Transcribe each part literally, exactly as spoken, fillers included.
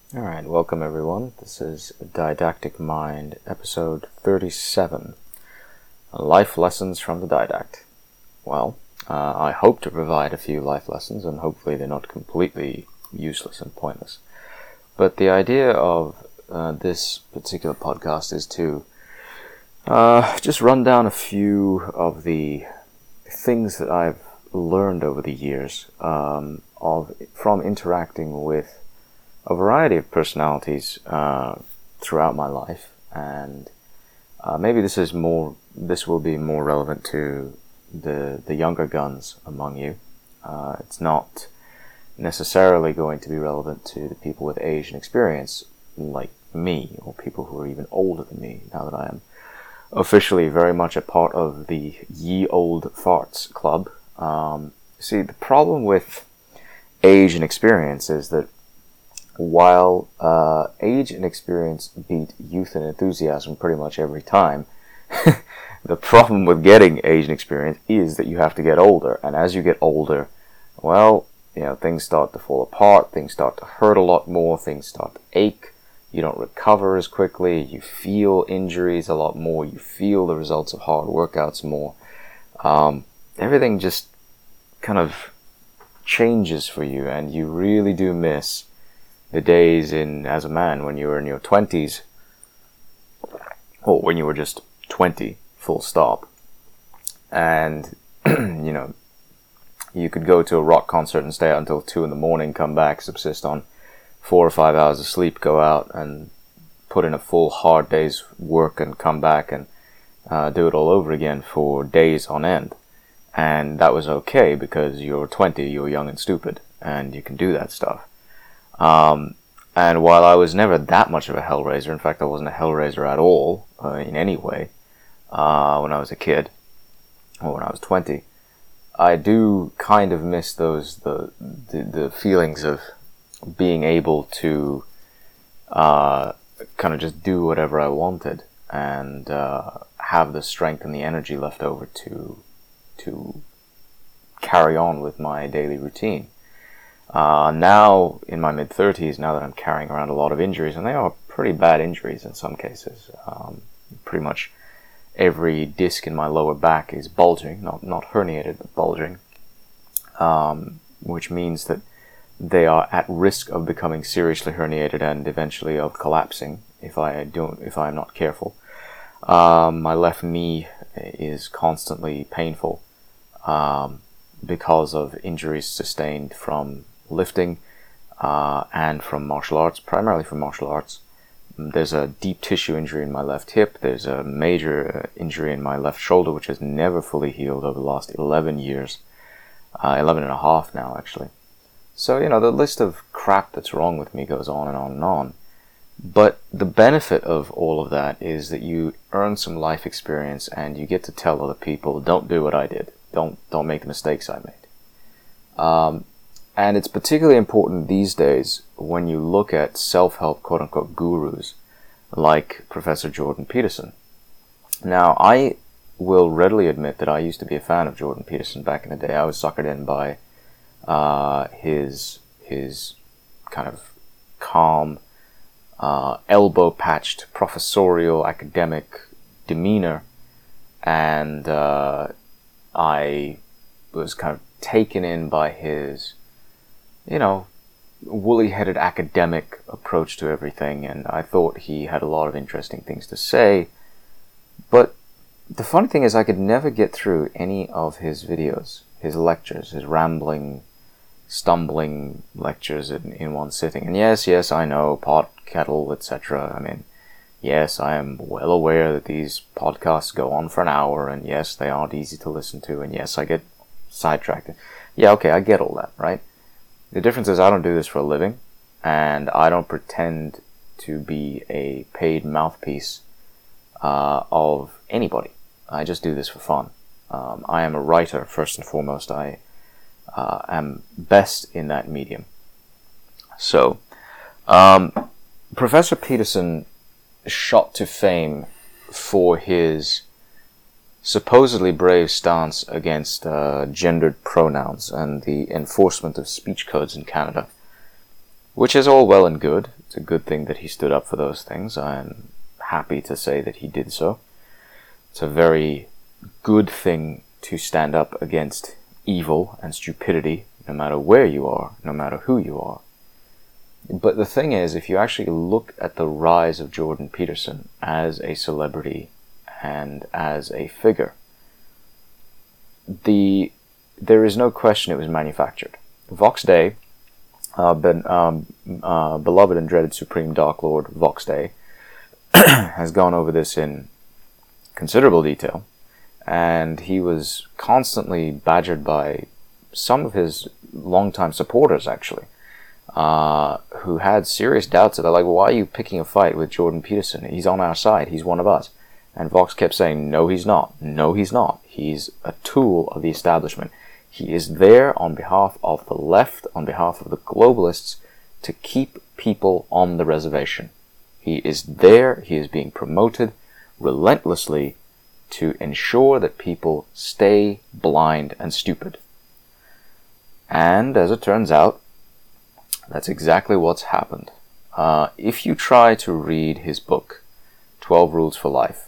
Alright, welcome everyone. This is Didactic Mind, episode thirty-seven. Life Lessons from the Didact. Well, uh, I hope to provide a few life lessons, and hopefully they're not completely useless and pointless. But the idea of uh, this particular podcast is to uh, just run down a few of the things that I've learned over the years um, of from interacting with a variety of personalities uh, throughout my life, and uh, maybe this is more. This will be more relevant to the the younger guns among you. Uh, it's not necessarily going to be relevant to the people with age and experience like me, or people who are even older than me. Now that I am officially very much a part of the Ye Old Farts Club. Um, see, the problem with age and experience is that while uh, age and experience beat youth and enthusiasm pretty much every time, the problem with getting age and experience is that you have to get older. And as you get older, well, you know, things start to fall apart, things start to hurt a lot more, things start to ache, you don't recover as quickly, you feel injuries a lot more, you feel the results of hard workouts more. Um, everything just kind of changes for you, and you really do miss the days in as a man when you were in your twenties, or when you were just twenty, full stop, and you know, you could go to a rock concert and stay out until two in the morning, come back, subsist on four or five hours of sleep, go out and put in a full hard day's work, and come back and uh, do it all over again for days on end. And that was okay because you're twenty, you're young and stupid, and you can do that stuff. Um, and while I was never that much of a hellraiser, in fact I wasn't a hellraiser at all, uh, in any way, uh, when I was a kid, or when I was twenty, I do kind of miss those, the, the, the feelings of being able to, uh, kind of just do whatever I wanted, and, uh, have the strength and the energy left over to, to carry on with my daily routine. Uh, now, in my mid-thirties, now that I'm carrying around a lot of injuries, and they are pretty bad injuries in some cases, um, pretty much every disc in my lower back is bulging, not not herniated, but bulging, um, which means that they are at risk of becoming seriously herniated and eventually of collapsing if I don't, if I'm not careful. Um, my left knee is constantly painful, um, because of injuries sustained from lifting uh, and from martial arts, primarily from martial arts. There's a deep tissue injury in my left hip. There's a major injury in my left shoulder, which has never fully healed over the last eleven years. Uh, eleven and a half now, actually. So, you know, the list of crap that's wrong with me goes on and on and on. But the benefit of all of that is that you earn some life experience, and you get to tell other people, don't do what I did. Don't don't make the mistakes I made. Um, and it's particularly important these days when you look at self-help quote-unquote gurus like Professor Jordan Peterson. Now, I will readily admit that I used to be a fan of Jordan Peterson back in the day. I was suckered in by uh, his his kind of calm, uh, elbow-patched, professorial, academic demeanor, and uh, I was kind of taken in by his, you know, woolly-headed academic approach to everything, and I thought he had a lot of interesting things to say. But the funny thing is, I could never get through any of his videos, his lectures, his rambling, stumbling lectures in, in one sitting. And yes, yes, I know, pot, kettle, et cetera. I mean, yes, I am well aware that these podcasts go on for an hour, and yes, they aren't easy to listen to, and yes, I get sidetracked. Yeah, okay, I get all that, right? The difference is I don't do this for a living, and I don't pretend to be a paid mouthpiece uh, of anybody. I just do this for fun. Um, I am a writer, first and foremost. I uh, am best in that medium. So, um, Professor Peterson shot to fame for his supposedly brave stance against uh, gendered pronouns and the enforcement of speech codes in Canada, which is all well and good. It's a good thing that he stood up for those things. I'm happy to say that he did so. It's a very good thing to stand up against evil and stupidity, no matter where you are, no matter who you are. But the thing is, if you actually look at the rise of Jordan Peterson as a celebrity and as a figure, the there is no question it was manufactured. Vox Day, uh, ben, um, uh, beloved and dreaded Supreme Dark Lord Vox Day, has gone over this in considerable detail, and he was constantly badgered by some of his longtime supporters, actually, uh, who had serious doubts. They're like, well, why are you picking a fight with Jordan Peterson? He's on our side. He's one of us. And Vox kept saying, no, he's not. No, he's not. He's a tool of the establishment. He is there on behalf of the left, on behalf of the globalists, to keep people on the reservation. He is there. He is being promoted relentlessly to ensure that people stay blind and stupid. And as it turns out, that's exactly what's happened. Uh, if you try to read his book, twelve Rules for Life,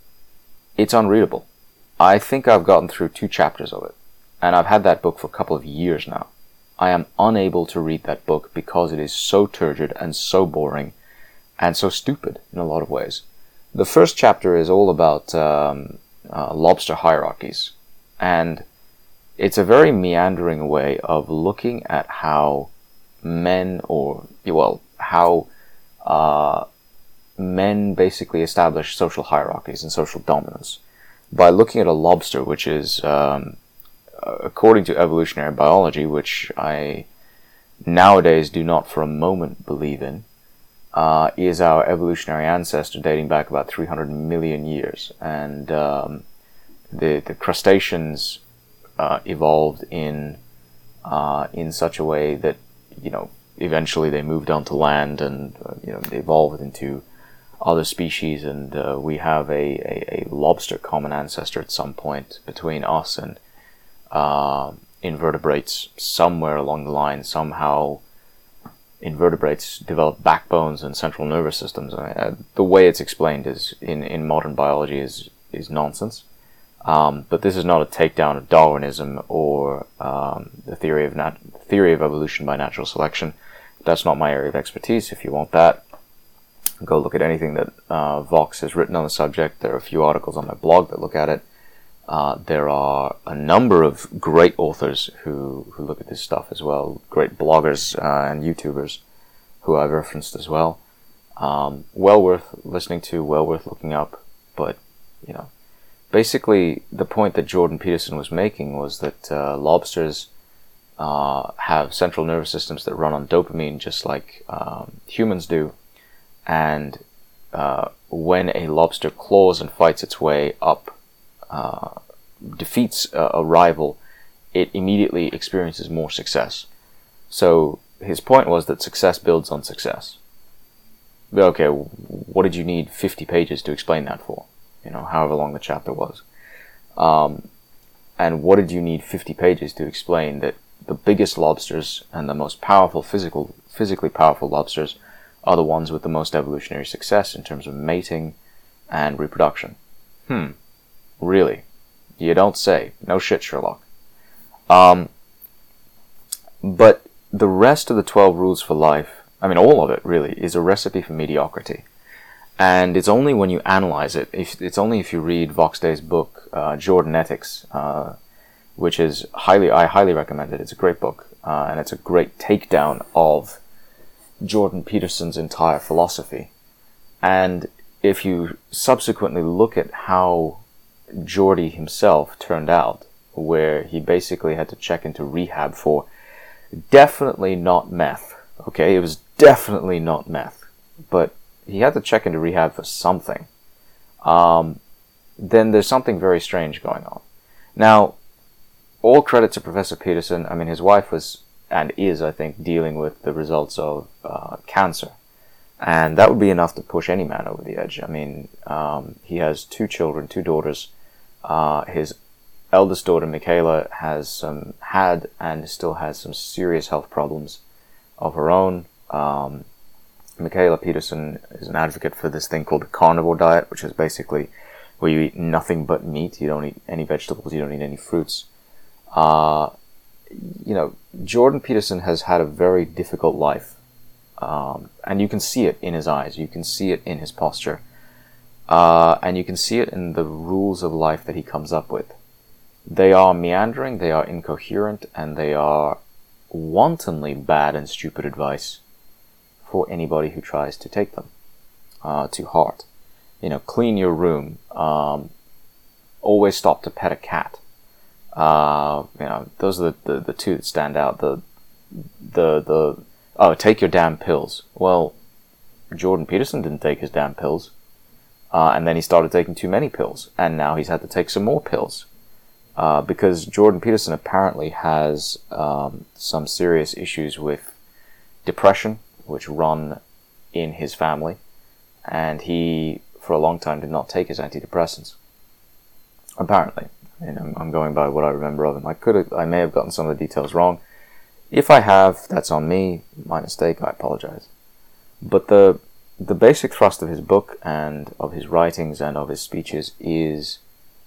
it's unreadable. I think I've gotten through two chapters of it, and I've had that book for a couple of years now. I am unable to read that book because it is so turgid and so boring and so stupid in a lot of ways. The first chapter is all about um, uh, lobster hierarchies, and it's a very meandering way of looking at how men, or, well, how uh, men basically establish social hierarchies and social dominance by looking at a lobster, which is, um, according to evolutionary biology, which I nowadays do not for a moment believe in, uh, is our evolutionary ancestor dating back about three hundred million years. And um, the, the crustaceans uh, evolved in uh, in such a way that, you know, eventually they moved onto land, and uh, you know, they evolved into other species, and uh, we have a, a, a lobster common ancestor at some point between us and uh, invertebrates. Somewhere along the line, somehow invertebrates develop backbones and central nervous systems. I mean, uh, the way it's explained is in, in modern biology is is nonsense. Um, but this is not a takedown of Darwinism or um, the theory of nat- theory of evolution by natural selection. That's not my area of expertise. If you want that, go look at anything that uh, Vox has written on the subject. There are a few articles on my blog that look at it. Uh, there are a number of great authors who, who look at this stuff as well. Great bloggers uh, and YouTubers who I've referenced as well. Um, well worth listening to, well worth looking up. But, you know, basically the point that Jordan Peterson was making was that uh, lobsters uh, have central nervous systems that run on dopamine just like um, humans do. And uh, when a lobster claws and fights its way up, uh, defeats a, a rival, it immediately experiences more success. So his point was that success builds on success. But okay, what did you need fifty pages to explain that for? You know, however long the chapter was. Um, and what did you need fifty pages to explain that the biggest lobsters and the most powerful physical, physically powerful lobsters are the ones with the most evolutionary success in terms of mating and reproduction? Hmm. Really? You don't say. No shit, Sherlock. Um, but the rest of the twelve Rules for Life, I mean all of it really, is a recipe for mediocrity. And it's only when you analyze it, if, it's only if you read Vox Day's book, uh, Jordan Ethics, uh, which is highly, I highly recommend it. It's a great book, uh, and it's a great takedown of Jordan Peterson's entire philosophy. And if you subsequently look at how Jordy himself turned out, where he basically had to check into rehab for definitely not meth, okay? It was definitely not meth, but he had to check into rehab for something. Um, then there's something very strange going on. Now, all credit to Professor Peterson. I mean, his wife was, and is, I think, dealing with the results of uh, cancer. And that would be enough to push any man over the edge. I mean, um, he has two children, two daughters. Uh, his eldest daughter, Michaela, has some, had and still has some serious health problems of her own. Um, Mikhaila Peterson is an advocate for this thing called the carnivore diet, which is basically where you eat nothing but meat. You don't eat any vegetables. You don't eat any fruits. Uh, you know, Jordan Peterson has had a very difficult life. Um, and you can see it in his eyes. You can see it in his posture. Uh, and you can see it in the rules of life that he comes up with. They are meandering, they are incoherent, and they are wantonly bad and stupid advice for anybody who tries to take them uh, to heart. You know, clean your room. Um, always stop to pet a cat. Uh, you know, those are the, the, the two that stand out. The, the, the, oh, take your damn pills. Well, Jordan Peterson didn't take his damn pills. Uh, and then he started taking too many pills. And now he's had to take some more pills. Uh, because Jordan Peterson apparently has um, some serious issues with depression, which run in his family. And he, for a long time, did not take his antidepressants. Apparently. And I'm, I'm going by what I remember of him. I could have, I may have gotten some of the details wrong. If I have, that's on me. My mistake, I apologize. But the the basic thrust of his book and of his writings and of his speeches is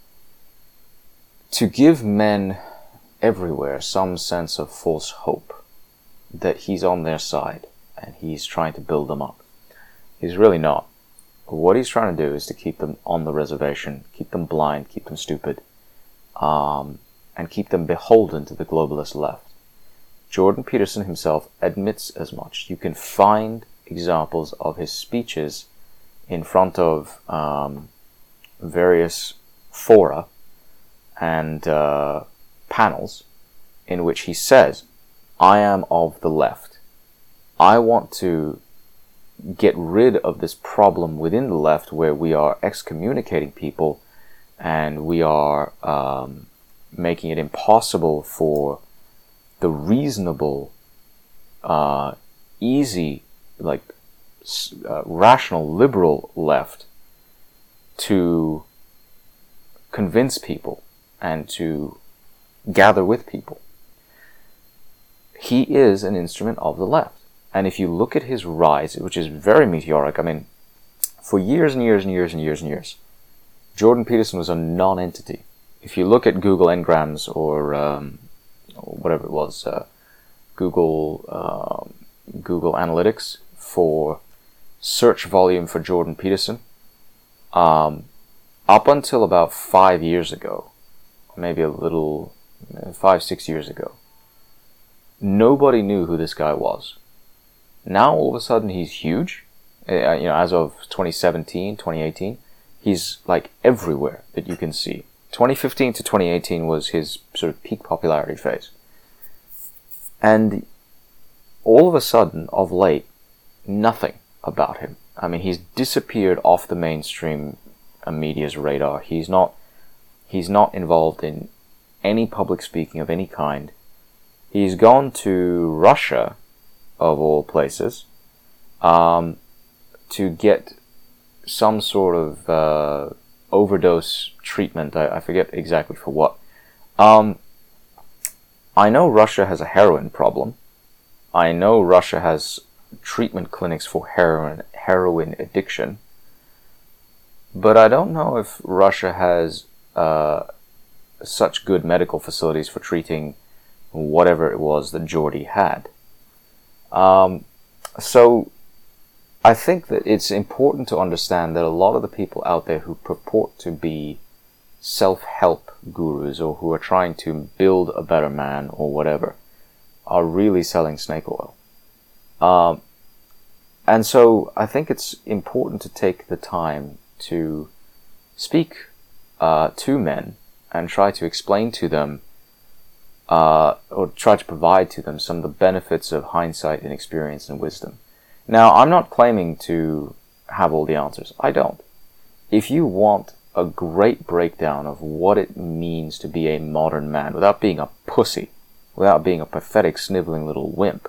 to give men everywhere some sense of false hope that he's on their side and he's trying to build them up. He's really not. What he's trying to do is to keep them on the reservation, keep them blind, keep them stupid, um, and keep them beholden to the globalist left. Jordan Peterson himself admits as much. You can find examples of his speeches in front of um, various fora and uh, panels in which he says, I am of the left. I want to get rid of this problem within the left where we are excommunicating people and we are um, making it impossible for the reasonable, uh, easy, like uh, rational, liberal left to convince people and to gather with people. He is an instrument of the left. And if you look at his rise, which is very meteoric, I mean, for years and years and years and years and years, Jordan Peterson was a non-entity. If you look at Google Ngrams or, um, or whatever it was, uh, Google uh, Google Analytics for search volume for Jordan Peterson, um, up until about five years ago, maybe a little, five, six years ago, nobody knew who this guy was. Now, all of a sudden, he's huge. Uh, you know, as of twenty seventeen, twenty eighteen, he's like everywhere that you can see. twenty fifteen to twenty eighteen was his sort of peak popularity phase. And all of a sudden, of late, nothing about him. I mean, he's disappeared off the mainstream media's radar. He's not, he's not involved in any public speaking of any kind. He's gone to Russia, of all places, um, to get some sort of uh, overdose treatment. I, I forget exactly for what. Um, I know Russia has a heroin problem. I know Russia has treatment clinics for heroin heroin addiction. But I don't know if Russia has uh, such good medical facilities for treating whatever it was that Jordy had. Um, so I think that it's important to understand that a lot of the people out there who purport to be self-help gurus or who are trying to build a better man or whatever are really selling snake oil. Um, and so I think it's important to take the time to speak uh, to men and try to explain to them Uh, or try to provide to them some of the benefits of hindsight and experience and wisdom. Now, I'm not claiming to have all the answers. I don't. If you want a great breakdown of what it means to be a modern man without being a pussy, without being a pathetic, sniveling little wimp,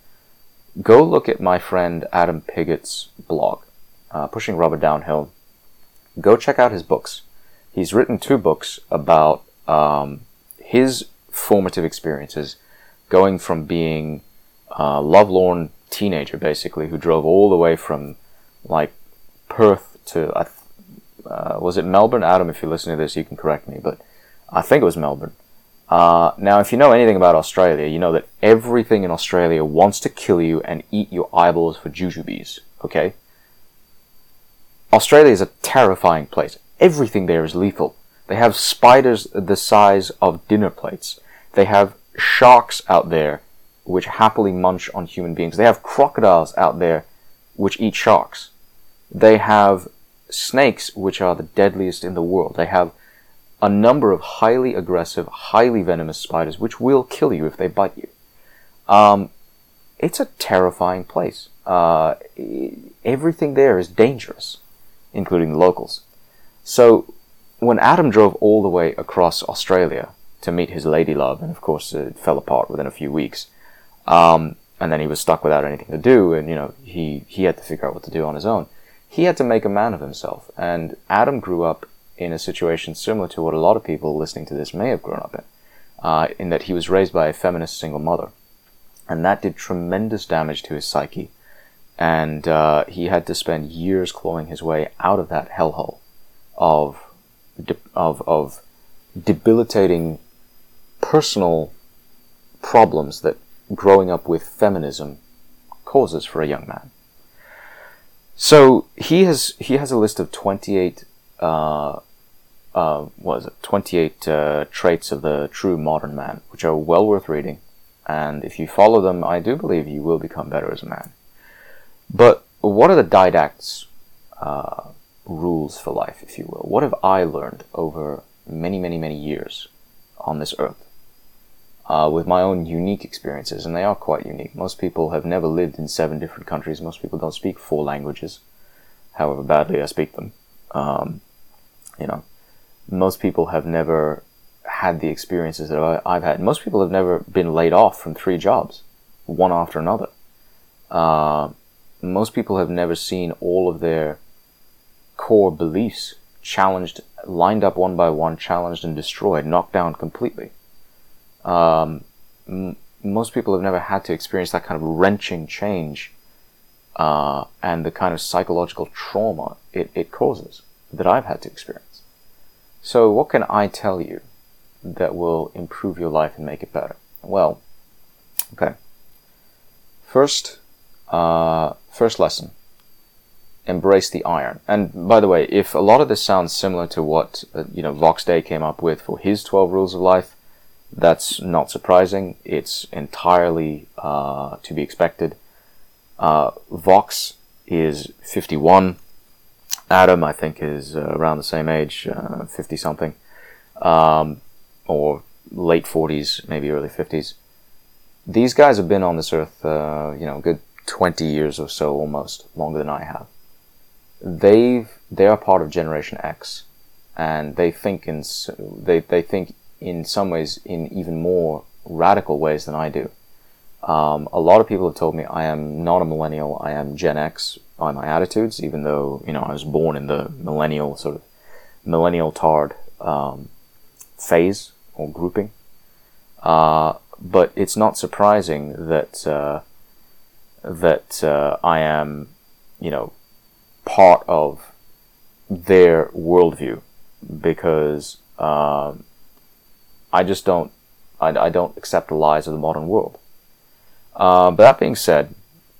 go look at my friend Adam Piggott's blog, uh, Pushing Rubber Downhill. Go check out his books. He's written two books about um, his formative experiences, going from being uh, lovelorn teenager, basically, who drove all the way from, like, Perth to, uh, was it Melbourne? Adam, if you're listening to this, you can correct me, but I think it was Melbourne. Uh, now, if you know anything about Australia, you know that everything in Australia wants to kill you and eat your eyeballs for jujubes, okay? Australia is a terrifying place. Everything there is lethal. They have spiders the size of dinner plates. They have sharks out there which happily munch on human beings. They have crocodiles out there which eat sharks. They have snakes which are the deadliest in the world. They have a number of highly aggressive, highly venomous spiders which will kill you if they bite you. Um, it's a terrifying place. Uh, everything there is dangerous, including the locals. So, when Adam drove all the way across Australia to meet his lady love, and of course it fell apart within a few weeks, um, and then he was stuck without anything to do, and you know, he, he had to figure out what to do on his own. He had to make a man of himself, and Adam grew up in a situation similar to what a lot of people listening to this may have grown up in, uh, in that he was raised by a feminist single mother, and that did tremendous damage to his psyche, and uh, he had to spend years clawing his way out of that hellhole of de- of of debilitating personal problems that growing up with feminism causes for a young man. So he has he has a list of twenty-eight uh, uh, what is it twenty-eight uh, traits of the true modern man, which are well worth reading, and if you follow them, I do believe you will become better as a man. But what are the didact's uh, rules for life, if you will? What have I learned over many, many, many years on this earth? Uh, with my own unique experiences, and they are quite unique. Most people have never lived in seven different countries. Most people don't speak four languages, however badly I speak them. Um, you know, most people have never had the experiences that I, I've had. Most people have never been laid off from three jobs, one after another. Uh, most people have never seen all of their core beliefs challenged, lined up one by one, challenged and destroyed, knocked down completely. Um, m- most people have never had to experience that kind of wrenching change uh, and the kind of psychological trauma it, it causes that I've had to experience. So what can I tell you that will improve your life and make it better? Well, okay. First, uh, first lesson. Embrace the iron. And by the way, if a lot of this sounds similar to what uh, you know Vox Day came up with for his twelve rules of life, that's not surprising. It's entirely uh, to be expected. Uh, Vox is fifty-one. Adam, I think, is uh, around the same age, uh, fifty-something. Um, or late forties, maybe early fifties. These guys have been on this earth, uh, you know, a good twenty years or so, almost, longer than I have. They've, they are part of Generation X, and they think in, they, they think in some ways in even more radical ways than I do. Um, a lot of people have told me I am not a millennial, I am Gen X by my attitudes, even though, you know, I was born in the millennial, sort of, millennial tard, um, phase, or grouping. Uh, but it's not surprising that, uh, that, uh, I am, you know, part of their worldview, because, um, I just don't, I, I don't accept the lies of the modern world. Uh, but that being said,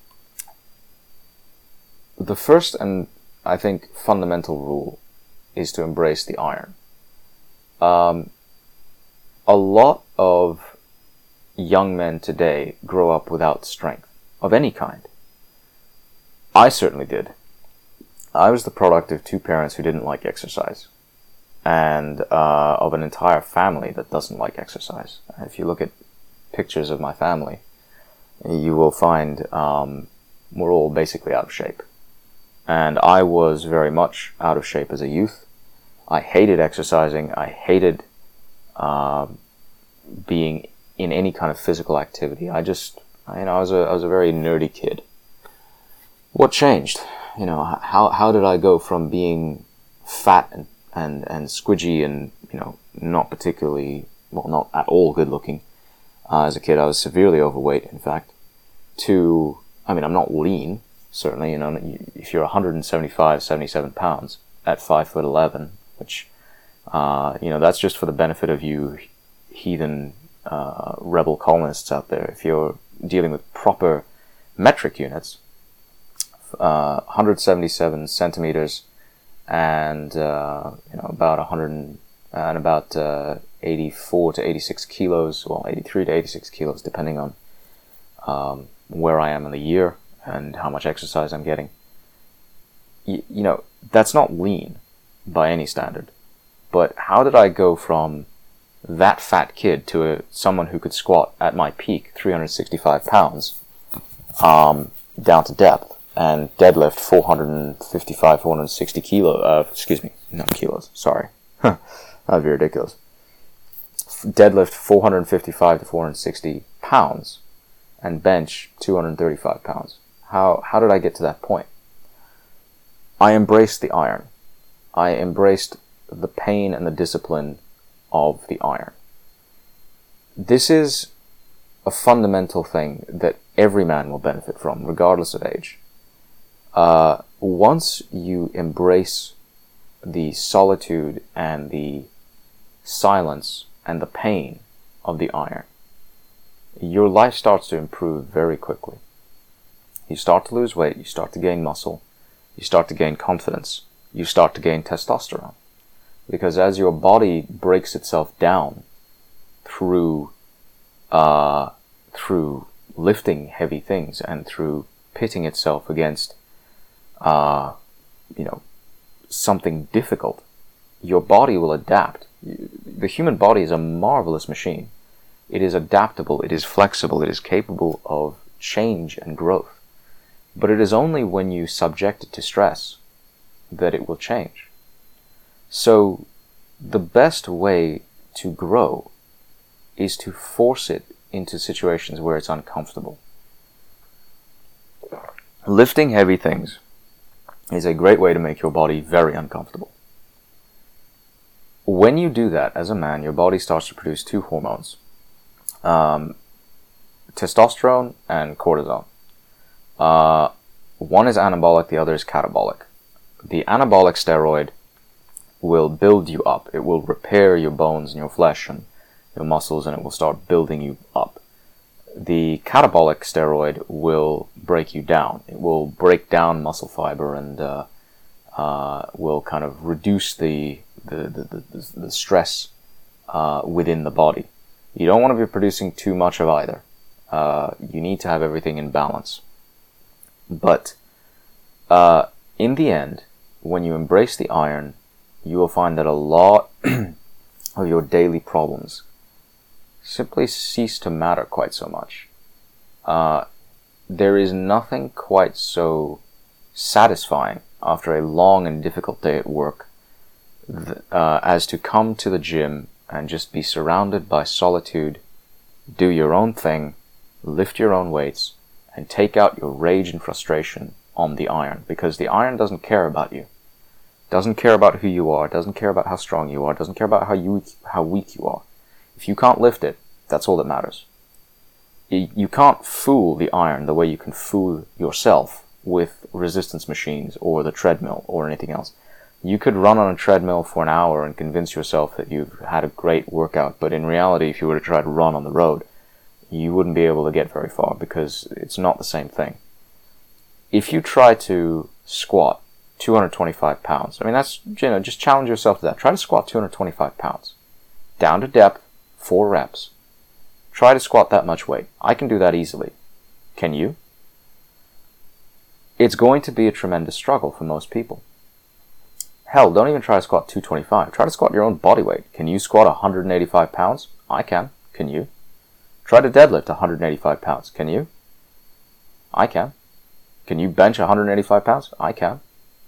the first and, I think, fundamental rule is to embrace the iron. Um, a lot of young men today grow up without strength of any kind. I certainly did. I was the product of two parents who didn't like exercise, and uh, of an entire family that doesn't like exercise. If you look at pictures of my family, you will find um, we're all basically out of shape. And I was very much out of shape as a youth. I hated exercising. I hated uh, being in any kind of physical activity. I just, you know, I was a I was a very nerdy kid. What changed? You know, how how did I go from being fat and and and squidgy and, you know, not particularly, well, not at all good looking uh, as a kid? I was severely overweight, in fact, to I mean, I'm not lean, certainly. You know, if you're one hundred seventy-five, seventy-seven pounds at five foot eleven, which, uh, you know, that's just for the benefit of you heathen uh, rebel colonists out there. If you're dealing with proper metric units, uh, one hundred seventy-seven centimeters and uh, you know about one hundred and about uh, eighty-four to eighty-six kilos, well, eighty-three to eighty-six kilos, depending on um, where I am in the year and how much exercise I'm getting. Y- you know, that's not lean by any standard. But how did I go from that fat kid to a, someone who could squat at my peak three hundred sixty-five pounds um, down to depth and deadlift four hundred fifty-five, four hundred sixty kilo, uh, excuse me, not kilos, sorry. That'd be ridiculous. Deadlift four hundred fifty-five to four hundred sixty pounds and bench two hundred thirty-five pounds. How, how did I get to that point? I embraced the iron. I embraced the pain and the discipline of the iron. This is a fundamental thing that every man will benefit from, regardless of age. Uh, once you embrace the solitude and the silence and the pain of the iron, your life starts to improve very quickly. You start to lose weight, you start to gain muscle, you start to gain confidence, you start to gain testosterone. Because as your body breaks itself down through uh, through lifting heavy things and through pitting itself against uh, you know something difficult, your body will adapt. The human body is a marvelous machine. It is adaptable, it is flexible, it is capable of change and growth. But it is only when you subject it to stress that it will change. So, the best way to grow is to force it into situations where it's uncomfortable. Lifting heavy things is a great way to make your body very uncomfortable. When you do that, as a man, your body starts to produce two hormones, um, testosterone and cortisol. Uh, one is anabolic, the other is catabolic. The anabolic steroid will build you up. It will repair your bones and your flesh and your muscles, and it will start building you up. The catabolic steroid will break you down. It will break down muscle fiber and uh, uh, will kind of reduce the the, the, the, the stress uh, within the body. You don't want to be producing too much of either. Uh, you need to have everything in balance. But uh, in the end, when you embrace the iron, you will find that a lot of your daily problems simply cease to matter quite so much. Uh, there is nothing quite so satisfying after a long and difficult day at work th- uh, as to come to the gym and just be surrounded by solitude, do your own thing, lift your own weights, and take out your rage and frustration on the iron, because the iron doesn't care about you. Doesn't care about who you are, doesn't care about how strong you are, doesn't care about how you how weak you are. If you can't lift it, that's all that matters. You, you can't fool the iron the way you can fool yourself with resistance machines or the treadmill or anything else. You could run on a treadmill for an hour and convince yourself that you've had a great workout, but in reality, if you were to try to run on the road, you wouldn't be able to get very far because it's not the same thing. If you try to squat two hundred twenty-five pounds, I mean, that's, you know, just challenge yourself to that. Try to squat two hundred twenty-five pounds. Down to depth, four reps. Try to squat that much weight. I can do that easily. Can you? It's going to be a tremendous struggle for most people. Hell, don't even try to squat two twenty-five. Try to squat your own body weight. Can you squat one hundred eighty-five pounds? I can. Can you? Try to deadlift one hundred eighty-five pounds. Can you? I can. Can you bench one hundred eighty-five pounds? I can.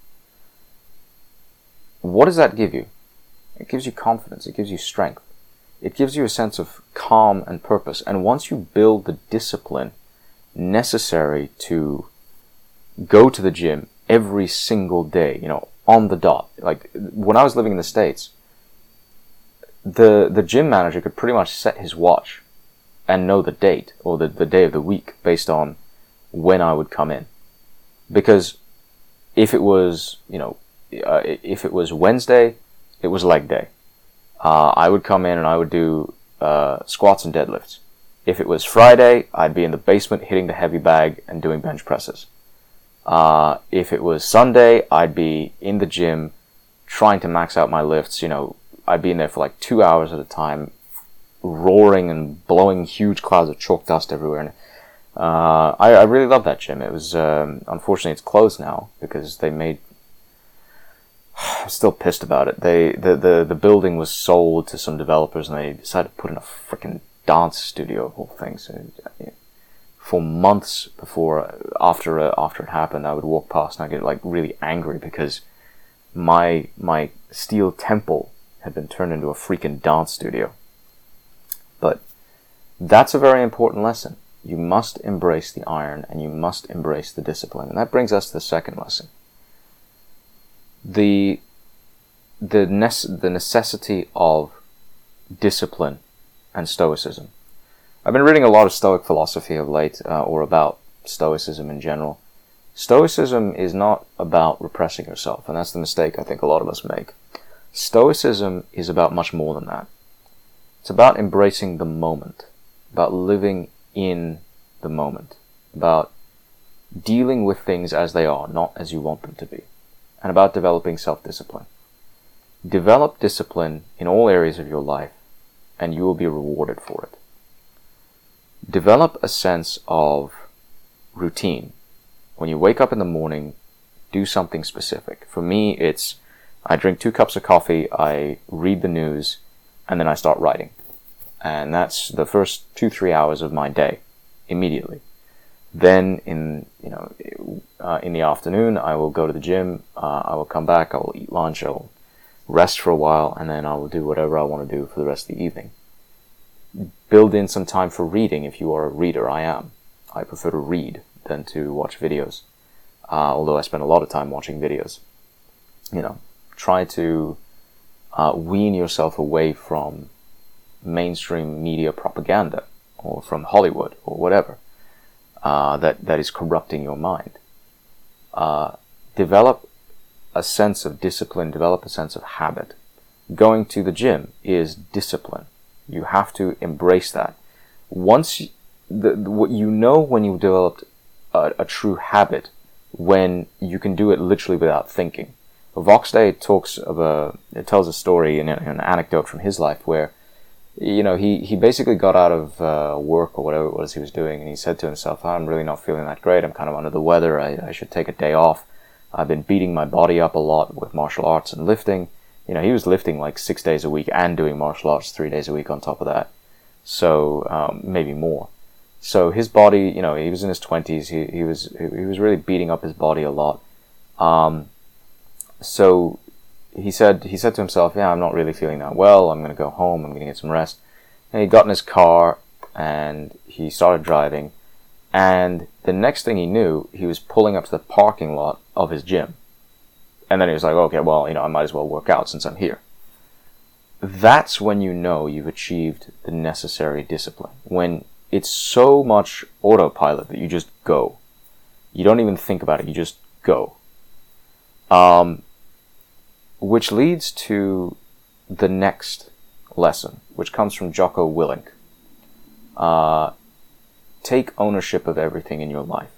What does that give you? It gives you confidence. It gives you strength. It gives you a sense of calm and purpose. And once you build the discipline necessary to go to the gym every single day, you know, on the dot. Like, when I was living in the States, the the gym manager could pretty much set his watch and know the date or the, the day of the week based on when I would come in. Because if it was, you know, uh, if it was Wednesday, it was leg day. Uh, I would come in and I would do uh, squats and deadlifts. If it was Friday, I'd be in the basement hitting the heavy bag and doing bench presses. Uh, if it was Sunday, I'd be in the gym trying to max out my lifts. You know, I'd be in there for like two hours at a time, roaring and blowing huge clouds of chalk dust everywhere. And uh, I, I really loved that gym. It was, um, unfortunately, it's closed now because they made. I'm still pissed about it. They the, the the building was sold to some developers, and they decided to put in a freaking dance studio of all things. And, uh, for months before, after uh, after it happened, I would walk past and I get like really angry because my my steel temple had been turned into a freaking dance studio. But that's a very important lesson. You must embrace the iron, and you must embrace the discipline. And that brings us to the second lesson. The the nece- the necessity of discipline and stoicism. I've been reading a lot of Stoic philosophy of late, uh, or about Stoicism in general. Stoicism is not about repressing yourself, and that's the mistake I think a lot of us make. Stoicism is about much more than that. It's about embracing the moment, about living in the moment, about dealing with things as they are, not as you want them to be, and about developing self-discipline. Develop discipline in all areas of your life, and you will be rewarded for it. Develop a sense of routine. When you wake up in the morning, do something specific. For me, it's I drink two cups of coffee, I read the news, and then I start writing. And that's the first two, three hours of my day, immediately. Then in, you know, uh, in the afternoon, I will go to the gym, uh, I will come back, I will eat lunch, I will rest for a while, and then I will do whatever I want to do for the rest of the evening. Build in some time for reading if you are a reader. I am. I prefer to read than to watch videos, uh, although I spend a lot of time watching videos. You know, try to uh, wean yourself away from mainstream media propaganda, or from Hollywood, or whatever, uh, that, that is corrupting your mind. Uh, develop a sense of discipline, develop a sense of habit. Going to the gym is discipline. You have to embrace that. Once you, the, what you know when you've developed a, a true habit, when you can do it literally without thinking. Voxday talks of a, it tells a story and an anecdote from his life where, you know, he, he basically got out of uh, work or whatever it was he was doing, and he said to himself, I'm really not feeling that great, I'm kind of under the weather, I, I should take a day off. I've been beating my body up a lot with martial arts and lifting. You know, he was lifting like six days a week and doing martial arts three days a week on top of that. So, um, maybe more. So his body, you know, he was in his twenties, he, he was, he was really beating up his body a lot. Um, so he said, he said to himself, yeah, I'm not really feeling that well, I'm gonna go home, I'm gonna get some rest. And he got in his car, and he started driving, and the next thing he knew, he was pulling up to the parking lot of his gym. And then he was like, okay, well, you know, I might as well work out since I'm here. That's when you know you've achieved the necessary discipline. When it's so much autopilot that you just go. You don't even think about it, you just go. Um, which leads to the next lesson, which comes from Jocko Willink. Uh, take ownership of everything in your life.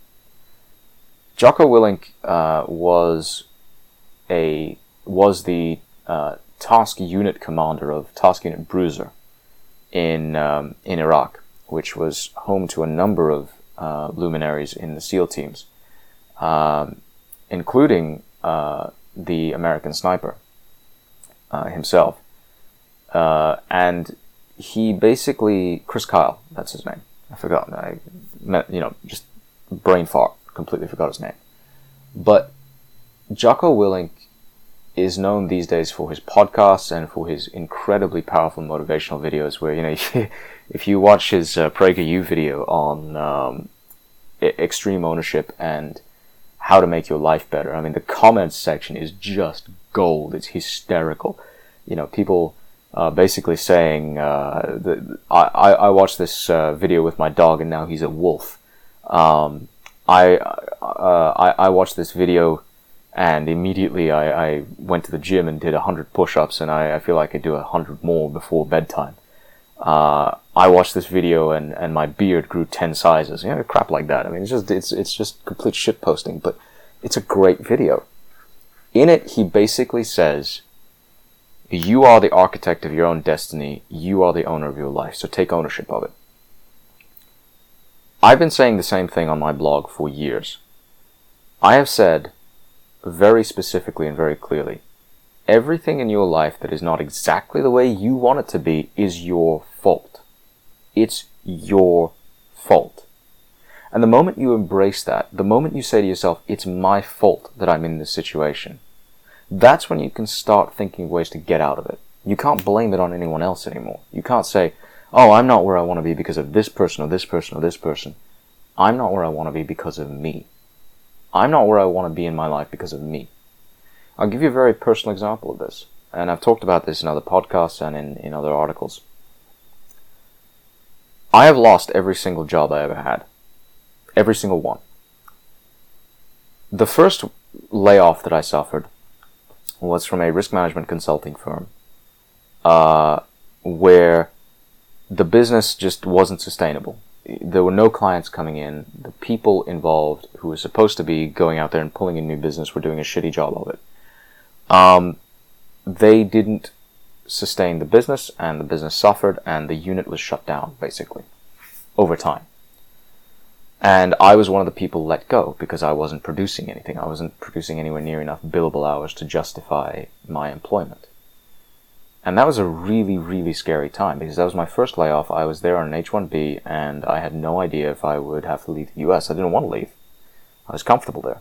Jocko Willink uh, was a was the uh, task unit commander of Task Unit Bruiser in um, in Iraq, which was home to a number of uh, luminaries in the SEAL teams, um, including uh, the American sniper uh, himself. Uh, and he basically, Chris Kyle, that's his name. I forgot. I, you know, just brain fart. Completely forgot his name. But Jocko Willink is known these days for his podcasts and for his incredibly powerful motivational videos where, you know, if you, if you watch his uh, PragerU video on um, extreme ownership and how to make your life better, I mean, the comments section is just gold. It's hysterical. You know, people uh, basically saying, uh, the, I, I watched this uh, video with my dog and now he's a wolf. Um, I, uh, I I watched this video, and immediately I, I went to the gym and did a hundred push-ups, and I, I feel like I do a hundred more before bedtime. Uh, I watched this video and, and my beard grew ten sizes. You know, crap like that. I mean, it's just it's it's just complete shit posting, but it's a great video. In it, he basically says, "You are the architect of your own destiny. You are the owner of your life. So take ownership of it." I've been saying the same thing on my blog for years. I have said very specifically and very clearly, everything in your life that is not exactly the way you want it to be is your fault. It's your fault. And the moment you embrace that, the moment you say to yourself, it's my fault that I'm in this situation, that's when you can start thinking of ways to get out of it. You can't blame it on anyone else anymore. You can't say, oh, I'm not where I want to be because of this person or this person or this person. I'm not where I want to be because of me. I'm not where I want to be in my life because of me. I'll give you a very personal example of this, and I've talked about this in other podcasts and in, in other articles. I have lost every single job I ever had. Every single one. The first layoff that I suffered was from a risk management consulting firm, uh, where the business just wasn't sustainable. There were no clients coming in. The people involved who were supposed to be going out there and pulling in new business were doing a shitty job of it. Um, they didn't sustain the business, and the business suffered, and the unit was shut down, basically, over time. And I was one of the people let go because I wasn't producing anything. I wasn't producing anywhere near enough billable hours to justify my employment. And that was a really, really scary time because that was my first layoff. I was there on an H one B, and I had no idea if I would have to leave the U S. I didn't want to leave. I was comfortable there.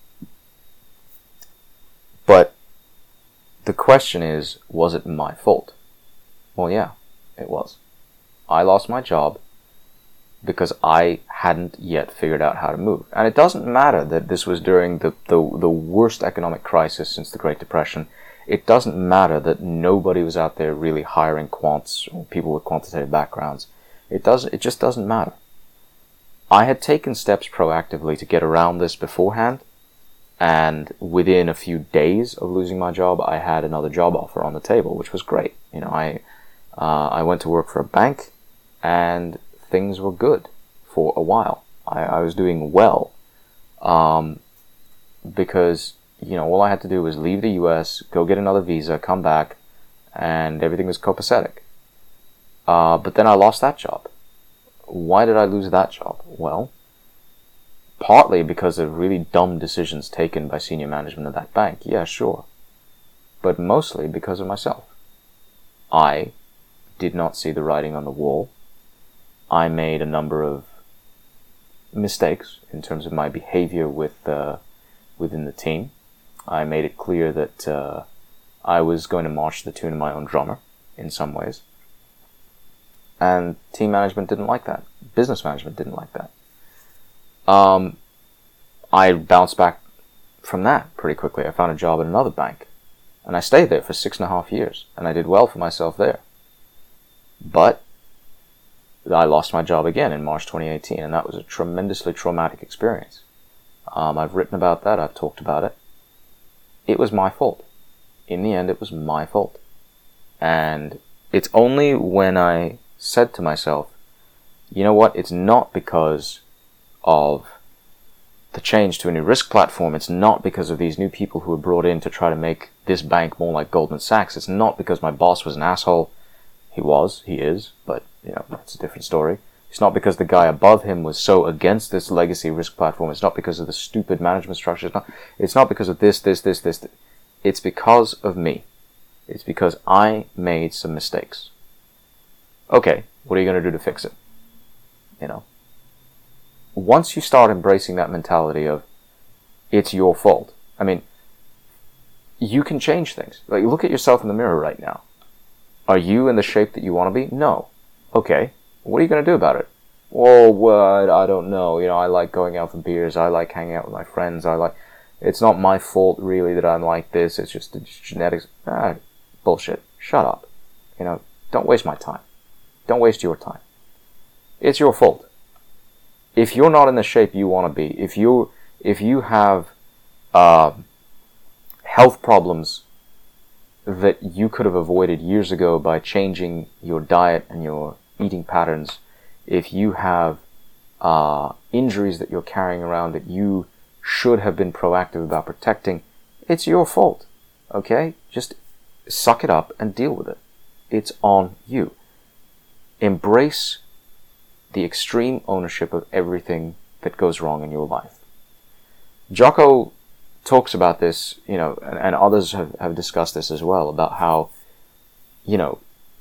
But the question is, was it my fault? Well, yeah, it was. I lost my job because I hadn't yet figured out how to move. And it doesn't matter that this was during the, the, the worst economic crisis since the Great Depression. It doesn't matter that nobody was out there really hiring quants or people with quantitative backgrounds. It doesn't, it just doesn't matter. I had taken steps proactively to get around this beforehand, and within a few days of losing my job, I had another job offer on the table, which was great. You know, I uh, I went to work for a bank, and things were good for a while. I, I was doing well, um, because, you know, all I had to do was leave the U S, go get another visa, come back, and everything was copacetic. Uh, but then I lost that job. Why did I lose that job? Well, partly because of really dumb decisions taken by senior management of that bank. Yeah, sure. But mostly because of myself. I did not see the writing on the wall. I made a number of mistakes in terms of my behavior with uh, within the team. I made it clear that uh, I was going to march to the tune of my own drummer in some ways. And team management didn't like that. Business management didn't like that. Um, I bounced back from that pretty quickly. I found a job at another bank. And I stayed there for six and a half years. And I did well for myself there. But I lost my job again in March twenty eighteen. And that was a tremendously traumatic experience. Um, I've written about that. I've talked about it. It was my fault. In the end, it was my fault. And it's only when I said to myself, you know what, it's not because of the change to a new risk platform, it's not because of these new people who were brought in to try to make this bank more like Goldman Sachs, it's not because my boss was an asshole. He was, he is, but, you know, that's a different story. It's not because the guy above him was so against this legacy risk platform. It's not because of the stupid management structure. It's not, it's not because of this, this, this, this. It's because of me. It's because I made some mistakes. Okay, what are you going to do to fix it? You know? Once you start embracing that mentality of, it's your fault. I mean, you can change things. Like, look at yourself in the mirror right now. Are you in the shape that you want to be? No. Okay. What are you going to do about it? Well, what? I don't know. You know, I like going out for beers. I like hanging out with my friends. I like... It's not my fault, really, that I'm like this. It's just it's genetics. Ah, bullshit. Shut up. You know, don't waste my time. Don't waste your time. It's your fault. if you're not in the shape you want to be, if you if you have uh, health problems that you could have avoided years ago by changing your diet and your eating patterns, if you have uh, injuries that you're carrying around that you should have been proactive about protecting, it's your fault. Okay? Just suck it up and deal with it. It's on you. Embrace the extreme ownership of everything that goes wrong in your life. Jocko talks about this, you know, and, and others have, have discussed this as well, about how, you know,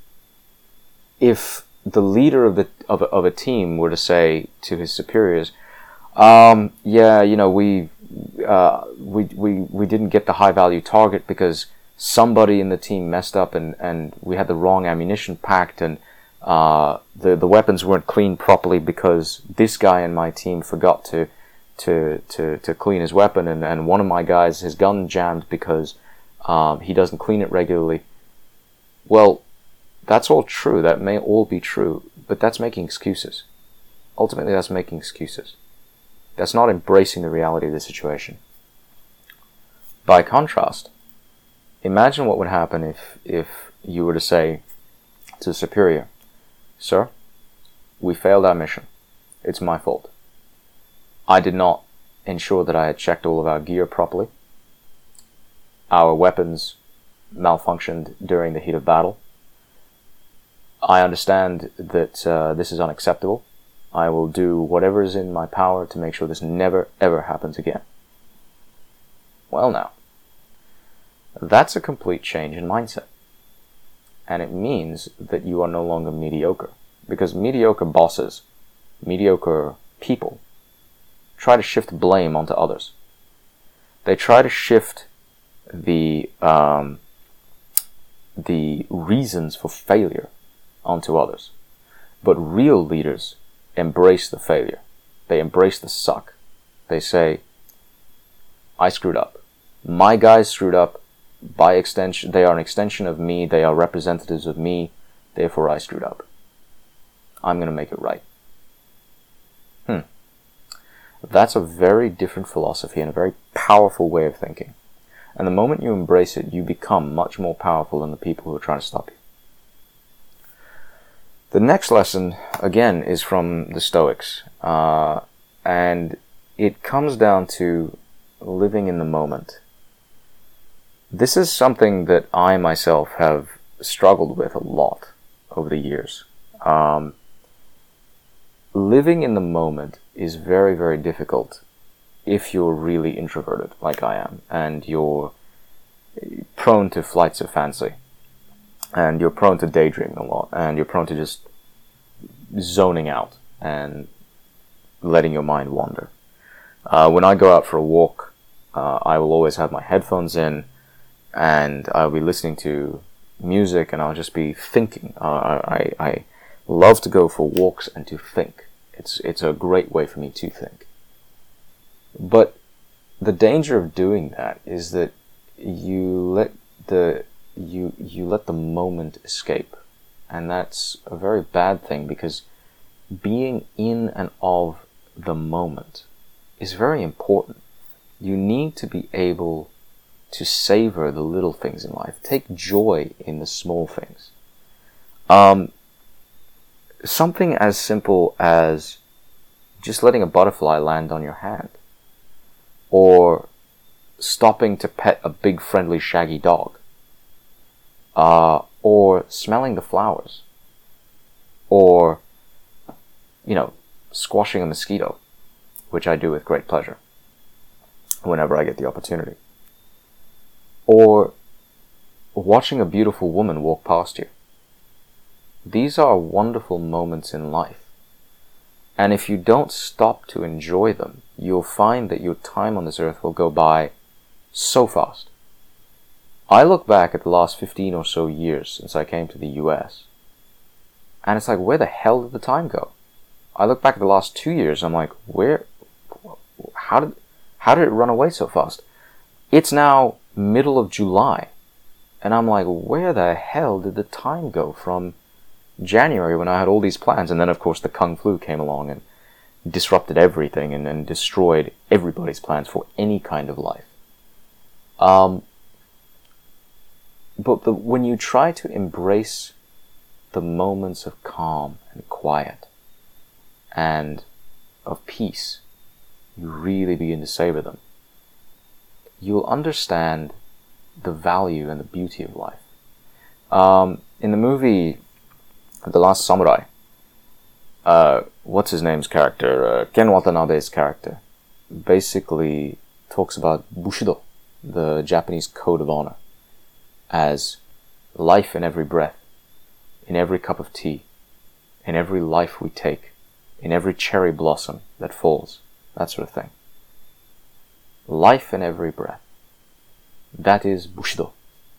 if the leader of the of a, of a team were to say to his superiors, um, yeah, you know, we, uh, we, we, we didn't get the high value target because somebody in the team messed up and, and we had the wrong ammunition packed, and uh, the, the weapons weren't cleaned properly because this guy in my team forgot to, to, to, to clean his weapon, and, and one of my guys, his gun jammed because, um, he doesn't clean it regularly. Well, that's all true. That may all be true, but that's making excuses. Ultimately, that's making excuses. That's not embracing the reality of the situation. By contrast, imagine what would happen if, if you were to say to the superior, "Sir, we failed our mission. It's my fault. I did not ensure that I had checked all of our gear properly. Our weapons malfunctioned during the heat of battle. I understand that uh, this is unacceptable. I will do whatever is in my power to make sure this never, ever happens again." Well now, that's a complete change in mindset. And it means that you are no longer mediocre. Because mediocre bosses, mediocre people, try to shift blame onto others. They try to shift the um, the reasons for failure onto others. But real leaders embrace the failure. They embrace the suck. They say, "I screwed up. My guys screwed up. By extension, they are an extension of me. They are representatives of me. Therefore, I screwed up. I'm going to make it right." Hmm. That's a very different philosophy and a very powerful way of thinking. And the moment you embrace it, you become much more powerful than the people who are trying to stop you. The next lesson, again, is from the Stoics. Uh, and it comes down to living in the moment. This is something that I myself have struggled with a lot over the years. Um, living in the moment is very, very difficult if you're really introverted, like I am, and you're prone to flights of fancy, and you're prone to daydreaming a lot, and you're prone to just zoning out and letting your mind wander. Uh, when I go out for a walk, uh, I will always have my headphones in, and I'll be listening to music, and I'll just be thinking. Uh, I, I love to go for walks and to think. It's it's a great way for me to think. But the danger of doing that is that you let the you you let the moment escape, and that's a very bad thing, because being in and of the moment is very important. You need to be able to savor the little things in life. Take joy in the small things. Um, something as simple as just letting a butterfly land on your hand, or stopping to pet a big, friendly, shaggy dog, uh, or smelling the flowers, or, you know, squashing a mosquito, which I do with great pleasure whenever I get the opportunity. Or watching a beautiful woman walk past you. These are wonderful moments in life. And if you don't stop to enjoy them, you'll find that your time on this earth will go by so fast. I look back at the last fifteen or so years since I came to the U S, and it's like, where the hell did the time go? I look back at the last two years, I'm like, where, how did, how did it run away so fast? It's now middle of July, and I'm like, where the hell did the time go from January when I had all these plans? And then of course the Kung Flu came along, and disrupted everything and, and destroyed everybody's plans for any kind of life. Um, but the, when you try to embrace the moments of calm and quiet and of peace, you really begin to savor them. You'll understand the value and the beauty of life. Um, in the movie The Last Samurai, uh, what's his name's character, uh, Ken Watanabe's character, basically talks about Bushido, the Japanese code of honor, as life in every breath, in every cup of tea, in every life we take, in every cherry blossom that falls, that sort of thing. Life in every breath. That is Bushido.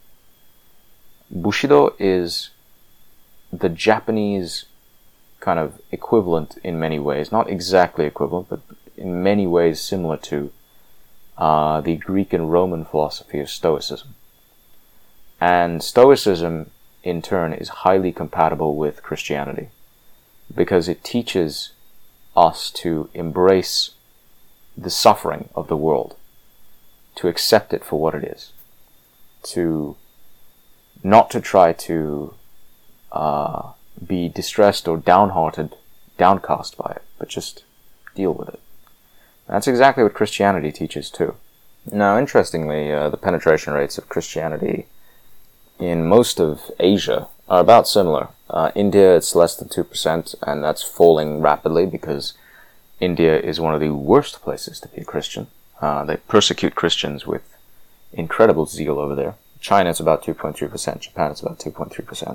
Bushido is the Japanese kind of equivalent in many ways, not exactly equivalent, but in many ways similar to uh, the Greek and Roman philosophy of Stoicism. And Stoicism, in turn, is highly compatible with Christianity, because it teaches us to embrace the suffering of the world, to accept it for what it is, to not to try to uh, be distressed or downhearted, downcast by it, but just deal with it. And that's exactly what Christianity teaches too. Now, interestingly, uh, the penetration rates of Christianity in most of Asia are about similar. Uh, India, it's less than two percent, and that's falling rapidly because India is one of the worst places to be a Christian. Uh, they persecute Christians with incredible zeal over there. China, it's about two point three percent. Japan, it's about two point three percent.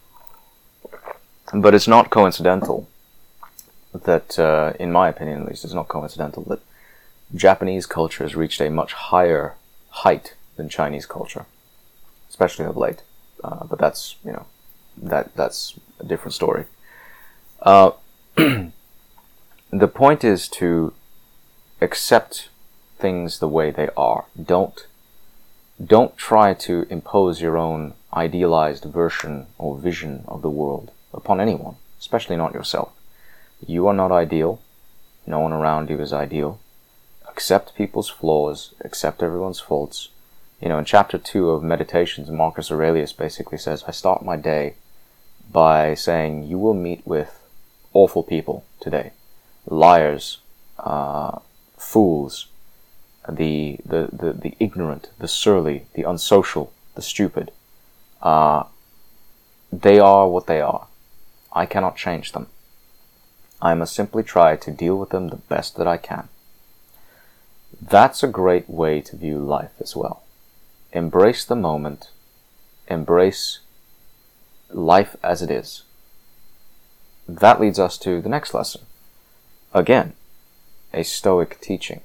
But it's not coincidental that, uh, in my opinion at least, it's not coincidental that Japanese culture has reached a much higher height than Chinese culture, especially of late. Uh, but that's, you know, that that's a different story. Uh, the point is to accept things the way they are. Don't don't try to impose your own idealized version or vision of the world upon anyone, especially not yourself. You are not ideal. No one around you is ideal. Accept people's flaws. Accept everyone's faults. You know, in chapter two of Meditations, Marcus Aurelius basically says, I start my day by saying, you will meet with awful people today. Liars, uh, fools, the, the, the, the ignorant, the surly, the unsocial, the stupid. Uh, they are what they are. I cannot change them. I must simply try to deal with them the best that I can. That's a great way to view life as well. Embrace the moment. Embrace life as it is. That leads us to the next lesson. Again, a Stoic teaching.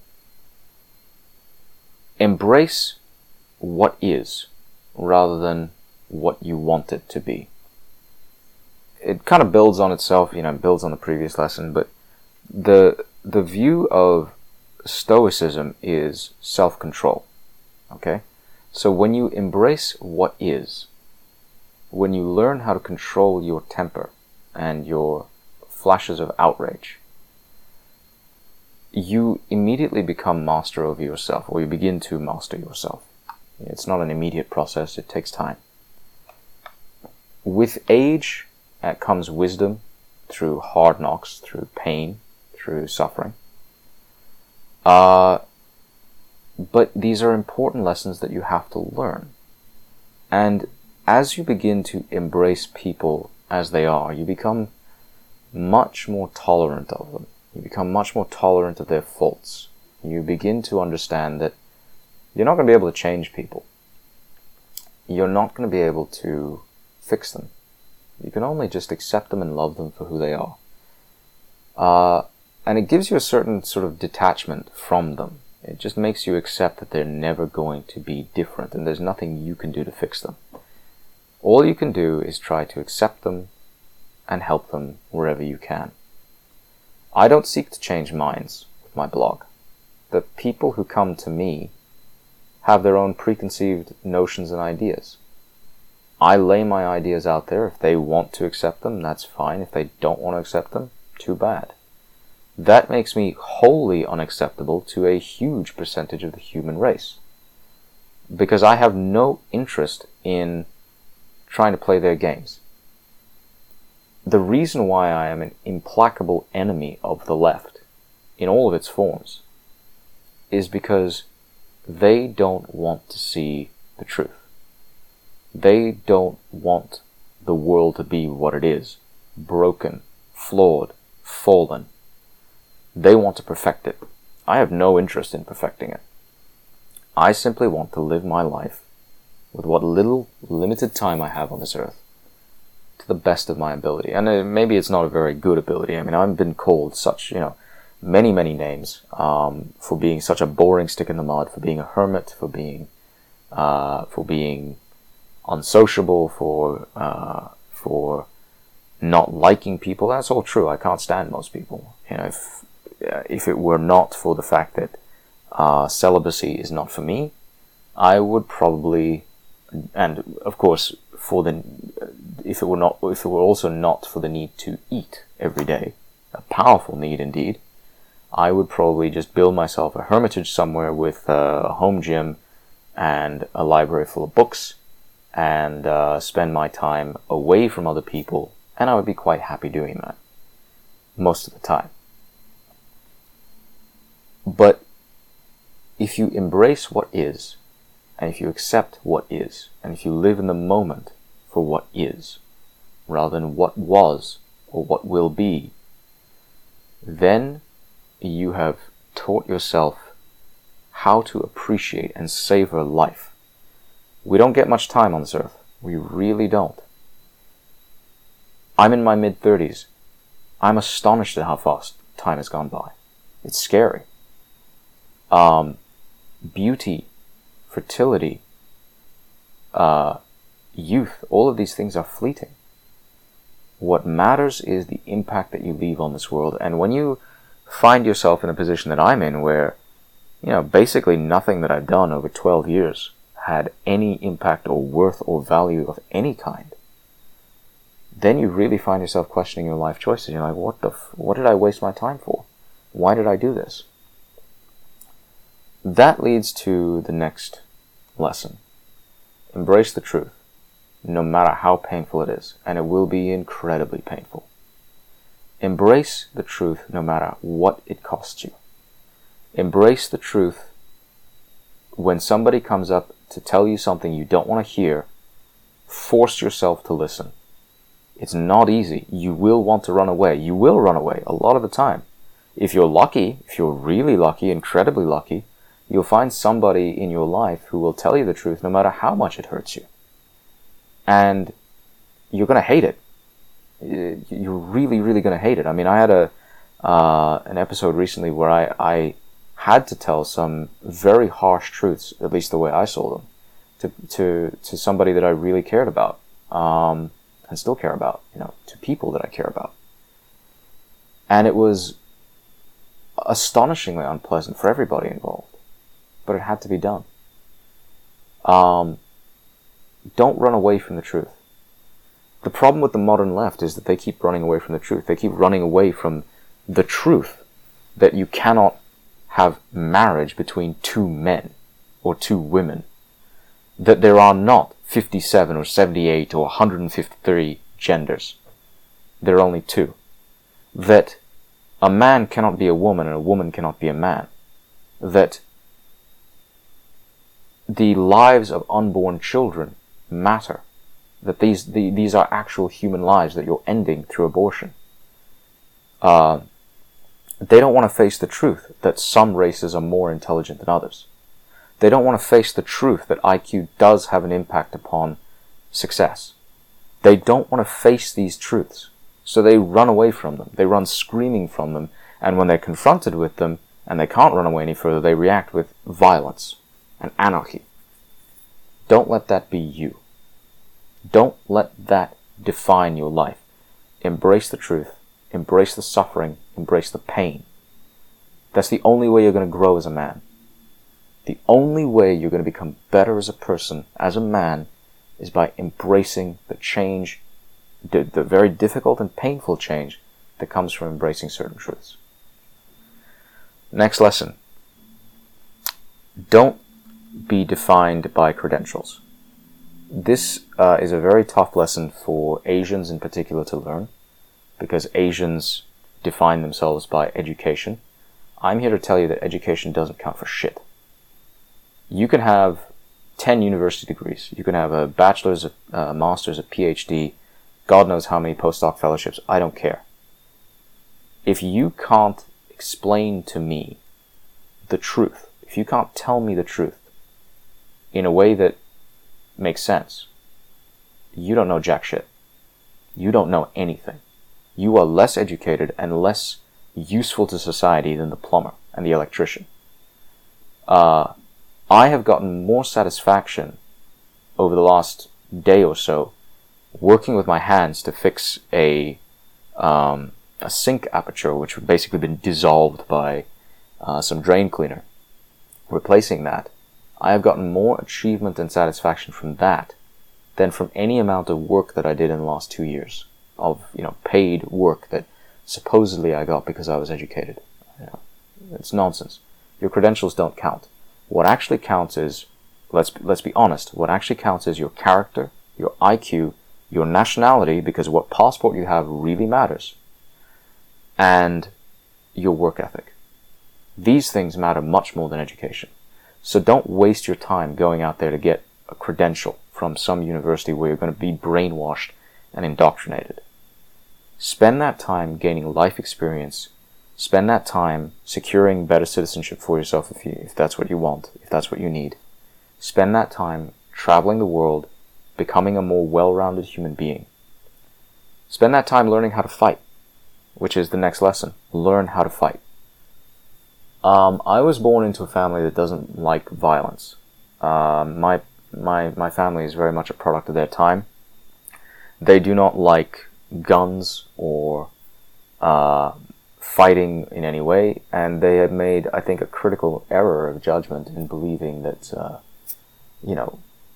Embrace what is, rather than what you want it to be. It kind of builds on itself, you know, builds on the previous lesson, but the the view of Stoicism is self-control. Okay? So when you embrace what is, when you learn how to control your temper and your flashes of outrage, you immediately become master over yourself, or you begin to master yourself. It's not an immediate process, it takes time. With age uh, comes wisdom through hard knocks, through pain, through suffering. Uh, but these are important lessons that you have to learn. And as you begin to embrace people as they are, you become much more tolerant of them. You become much more tolerant of their faults. You begin to understand that you're not going to be able to change people. You're not going to be able to fix them. You can only just accept them and love them for who they are. Uh, and it gives you a certain sort of detachment from them. It just makes you accept that they're never going to be different, and there's nothing you can do to fix them. All you can do is try to accept them and help them wherever you can. I don't seek to change minds with my blog. The people who come to me have their own preconceived notions and ideas. I lay my ideas out there. If they want to accept them, that's fine. If they don't want to accept them, too bad. that makes me wholly unacceptable to a huge percentage of the human race. Because I have no interest in trying to play their games. The reason why I am an implacable enemy of the left, in all of its forms, is because they don't want to see the truth. They don't want the world to be what it is, broken, flawed, fallen. They want to perfect it. I have no interest in perfecting it. I simply want to live my life with what little limited time I have on this earth to the best of my ability. And uh, maybe it's not a very good ability. I mean, I've been called such, you know, many, many names um, for being such a boring stick in the mud, for being a hermit, for being, uh, for being unsociable, for uh, for not liking people. That's all true. I can't stand most people. You know, if uh, if it were not for the fact that uh, celibacy is not for me, I would probably, and of course, for the if it were not if it were also not for the need to eat every day, a powerful need indeed, I would probably just build myself a hermitage somewhere with a home gym and a library full of books, and uh, spend my time away from other people, and I would be quite happy doing that most of the time. But if you embrace what is, and if you accept what is, and if you live in the moment for what is, rather than what was or what will be, then you have taught yourself how to appreciate and savor life. We don't get much time on this earth. We really don't. I'm in my mid-thirties. I'm astonished at how fast time has gone by. It's scary. Um, beauty, fertility, uh, youth, all of these things are fleeting. What matters is the impact that you leave on this world. And when you find yourself in a position that I'm in where, you know, basically nothing that I've done over twelve years had any impact or worth or value of any kind, then you really find yourself questioning your life choices. You're like, what the, f- what did I waste my time for? Why did I do this? That leads to the next lesson. Embrace the truth, no matter how painful it is, and it will be incredibly painful. Embrace the truth no matter what it costs you. Embrace the truth when somebody comes up to tell you something you don't want to hear. Force yourself to listen. It's not easy. You will want to run away. You will run away a lot of the time. If you're lucky, if you're really lucky, incredibly lucky, you'll find somebody in your life who will tell you the truth no matter how much it hurts you. And you're going to hate it. You're really, really going to hate it. I mean, I had a uh, an episode recently where I, I had to tell some very harsh truths, at least the way I saw them, to to, to somebody that I really cared about, um, and still care about, you know, to people that I care about. And it was astonishingly unpleasant for everybody involved, but it had to be done. Um, don't run away from the truth. The problem with the modern left is that they keep running away from the truth. They keep running away from the truth that you cannot have marriage between two men or two women. That there are not fifty-seven or seventy-eight or one hundred fifty-three genders. There are only two. That a man cannot be a woman and a woman cannot be a man. That the lives of unborn children matter. That these the, these are actual human lives that you're ending through abortion. Uh, they don't want to face the truth that some races are more intelligent than others. They don't want to face the truth that I Q does have an impact upon success. They don't want to face these truths, so they run away from them. They run screaming from them, and when they're confronted with them, and they can't run away any further, they react with violence and anarchy. Don't let that be you. Don't let that define your life. Embrace the truth. Embrace the suffering. Embrace the pain. That's the only way you're going to grow as a man. The only way you're going to become better as a person, as a man, is by embracing the change, the, the very difficult and painful change that comes from embracing certain truths. Next lesson. Don't be defined by credentials. This uh, is a very tough lesson for Asians in particular to learn, because Asians define themselves by education. I'm here to tell you that education doesn't count for shit. You can have ten university degrees. You can have a bachelor's, a master's, a PhD, God knows how many postdoc fellowships. I don't care. If you can't explain to me the truth, if you can't tell me the truth in a way that makes sense, you don't know jack shit. You don't know anything. You are less educated and less useful to society than the plumber and the electrician. Uh, I have gotten more satisfaction over the last day or so working with my hands to fix a um, a sink aperture, which had basically been dissolved by uh, some drain cleaner. Replacing that, I have gotten more achievement and satisfaction from that than from any amount of work that I did in the last two years of, you know, paid work that supposedly I got because I was educated. You know, it's nonsense. Your credentials don't count. What actually counts is, let's let's be honest, what actually counts is your character, your I Q, your nationality, because what passport you have really matters, and your work ethic. These things matter much more than education. So don't waste your time going out there to get a credential from some university where you're going to be brainwashed and indoctrinated. Spend that time gaining life experience. Spend that time securing better citizenship for yourself if you, if that's what you want, if that's what you need. Spend that time traveling the world, becoming a more well-rounded human being. Spend that time learning how to fight, which is the next lesson. Learn how to fight. Um, I was born into a family that doesn't like violence. Um, my my my family is very much a product of their time. They do not like guns or uh, fighting in any way, and they have made, I think, a critical error of judgment in believing that, uh, you know,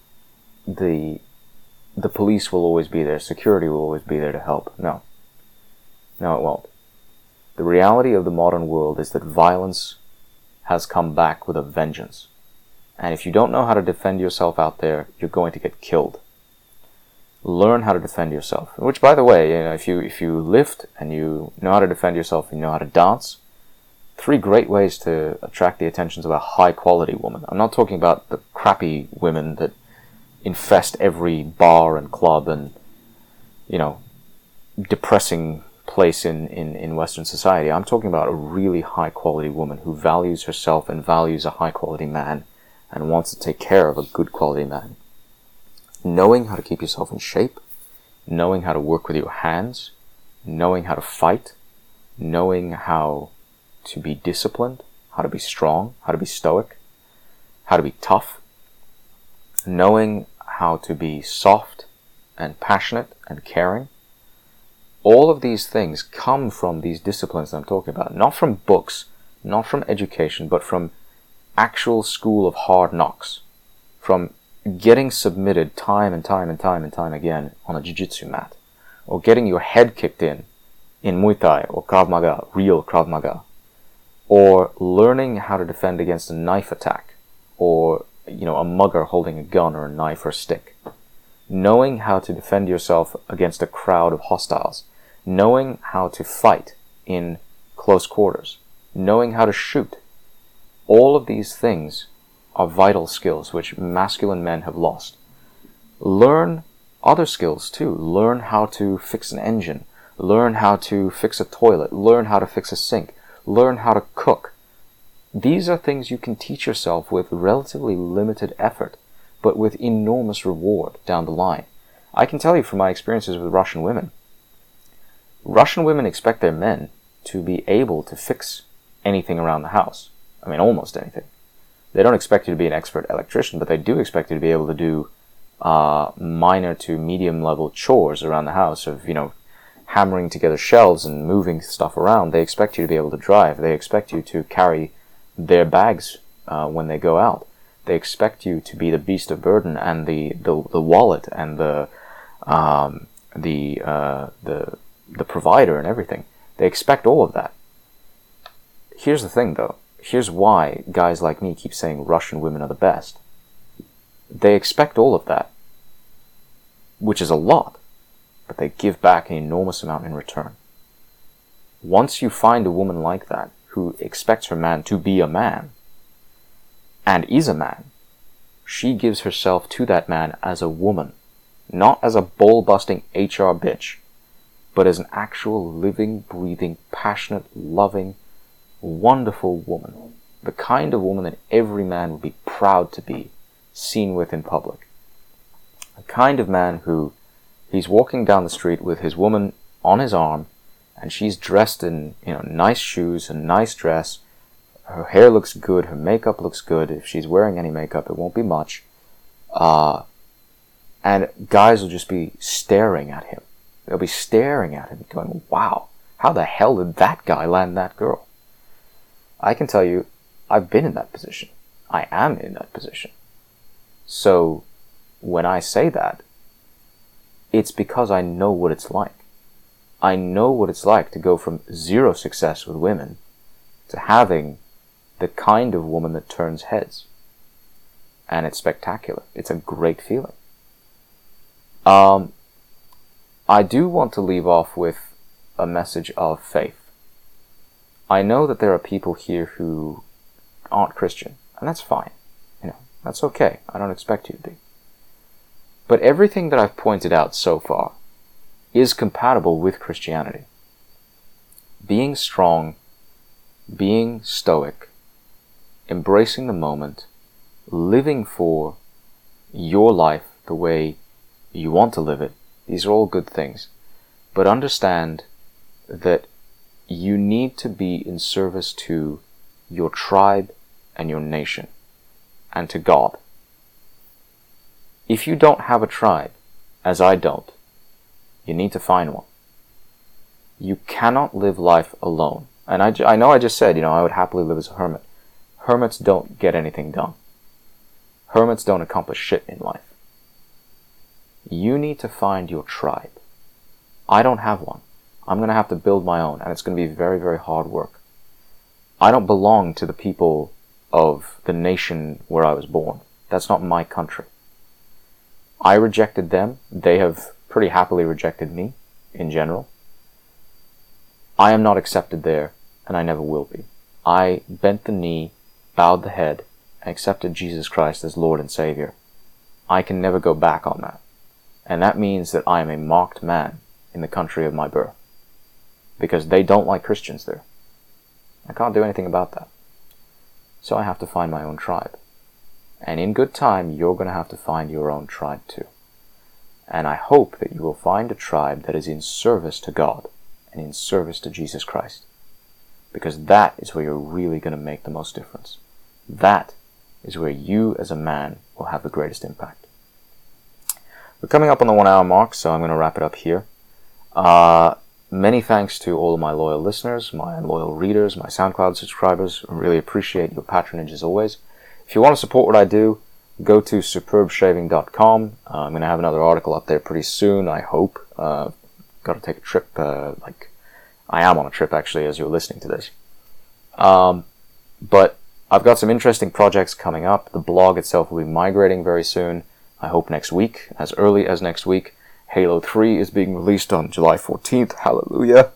the the police will always be there, security will always be there to help. No. No, it won't. The reality of the modern world is that violence has come back with a vengeance. And if you don't know how to defend yourself out there, you're going to get killed. Learn how to defend yourself. Which, by the way, you know, if you if you lift and you know how to defend yourself and you know how to dance, three great ways to attract the attentions of a high-quality woman. I'm not talking about the crappy women that infest every bar and club and, you know, depressing place in, in, in Western society. I'm talking about a really high-quality woman who values herself and values a high-quality man and wants to take care of a good-quality man. Knowing how to keep yourself in shape, knowing how to work with your hands, knowing how to fight, knowing how to be disciplined, how to be strong, how to be stoic, how to be tough, knowing how to be soft and passionate and caring. All of these things come from these disciplines that I'm talking about. Not from books, not from education, but from actual school of hard knocks. From getting submitted time and time and time and time again on a jiu-jitsu mat. Or getting your head kicked in in Muay Thai or Krav Maga, real Krav Maga. Or learning how to defend against a knife attack. Or, you know, a mugger holding a gun or a knife or a stick. Knowing how to defend yourself against a crowd of hostiles. Knowing how to fight in close quarters. Knowing how to shoot. All of these things are vital skills which masculine men have lost. Learn other skills too. Learn how to fix an engine. Learn how to fix a toilet. Learn how to fix a sink. Learn how to cook. These are things you can teach yourself with relatively limited effort, but with enormous reward down the line. I can tell you from my experiences with Russian women, Russian women expect their men to be able to fix anything around the house. I mean, almost anything. They don't expect you to be an expert electrician, but they do expect you to be able to do uh, minor to medium level chores around the house of, you know, hammering together shelves and moving stuff around. They expect you to be able to drive. They expect you to carry their bags uh, when they go out. They expect you to be the beast of burden and the, the, the wallet and the um, the uh, the the provider and everything. They expect all of that. Here's the thing, though. here's why guys like me keep saying Russian women are the best. They expect all of that, which is a lot, but they give back an enormous amount in return. Once you find a woman like that, who expects her man to be a man, and is a man, she gives herself to that man as a woman, not as a ball-busting H R bitch, but as an actual living, breathing, passionate, loving, wonderful woman. The kind of woman that every man would be proud to be seen with in public. A kind of man who he's walking down the street with his woman on his arm, and she's dressed in, you know, nice shoes, a nice dress, her hair looks good, her makeup looks good. If she's wearing any makeup, it won't be much. Uh, and guys will just be staring at him. They'll be staring at him going, wow, how the hell did that guy land that girl? I can tell you, I've been in that position. I am in that position. So, when I say that, it's because I know what it's like. I know what it's like to go from zero success with women to having the kind of woman that turns heads. And it's spectacular. It's a great feeling. Um, I do want to leave off with a message of faith. I know that there are people here who aren't Christian, and that's fine. You know, that's okay. I don't expect you to be. But everything that I've pointed out so far is compatible with Christianity. Being strong, being stoic, embracing the moment, living for your life the way you want to live it, these are all good things. But understand that you need to be in service to your tribe and your nation, and to God. If you don't have a tribe, as I don't, you need to find one. You cannot live life alone. And I, I know I just said, you know, I would happily live as a hermit. Hermits don't get anything done. Hermits don't accomplish shit in life. You need to find your tribe. I don't have one. I'm going to have to build my own, and it's going to be very, very hard work. I don't belong to the people of the nation where I was born. That's not my country. I rejected them. They have pretty happily rejected me, in general. I am not accepted there, and I never will be. I bent the knee, bowed the head, and accepted Jesus Christ as Lord and Savior. I can never go back on that. And that means that I am a mocked man in the country of my birth. Because they don't like Christians there. I can't do anything about that. So I have to find my own tribe. And in good time, you're going to have to find your own tribe too. And I hope that you will find a tribe that is in service to God and in service to Jesus Christ. Because that is where you're really going to make the most difference. That is where you as a man will have the greatest impact. We're coming up on the one hour mark, so I'm going to wrap it up here. Uh, many thanks to all of my loyal listeners, my loyal readers, my SoundCloud subscribers. I really appreciate your patronage as always. If you want to support what I do, go to superb shaving dot com. Uh, I'm going to have another article up there pretty soon, I hope. Uh, got to take a trip, uh, like, I am on a trip actually as you're listening to this. Um, but I've got some interesting projects coming up. The blog itself will be migrating very soon. I hope next week, as early as next week. Halo three is being released on July fourteenth. Hallelujah.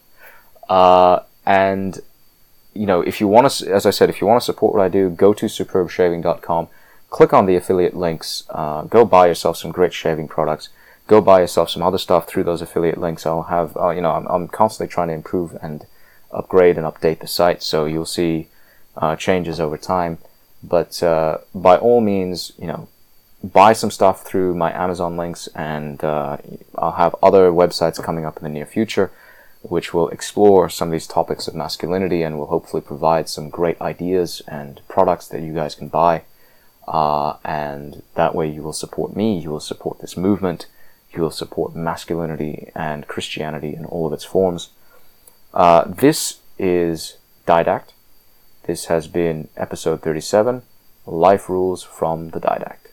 Uh, and, you know, if you want to, as I said, if you want to support what I do, go to superb shaving dot com. Click on the affiliate links. Uh, go buy yourself some great shaving products. Go buy yourself some other stuff through those affiliate links. I'll have, uh, you know, I'm, I'm constantly trying to improve and upgrade and update the site, so you'll see uh, changes over time. But uh, by all means, you know, buy some stuff through my Amazon links, and uh, I'll have other websites coming up in the near future which will explore some of these topics of masculinity and will hopefully provide some great ideas and products that you guys can buy. Uh, and that way you will support me, you will support this movement, you will support masculinity and Christianity in all of its forms. Uh, this is Didact. This has been episode thirty-seven, Life Rules from the Didact.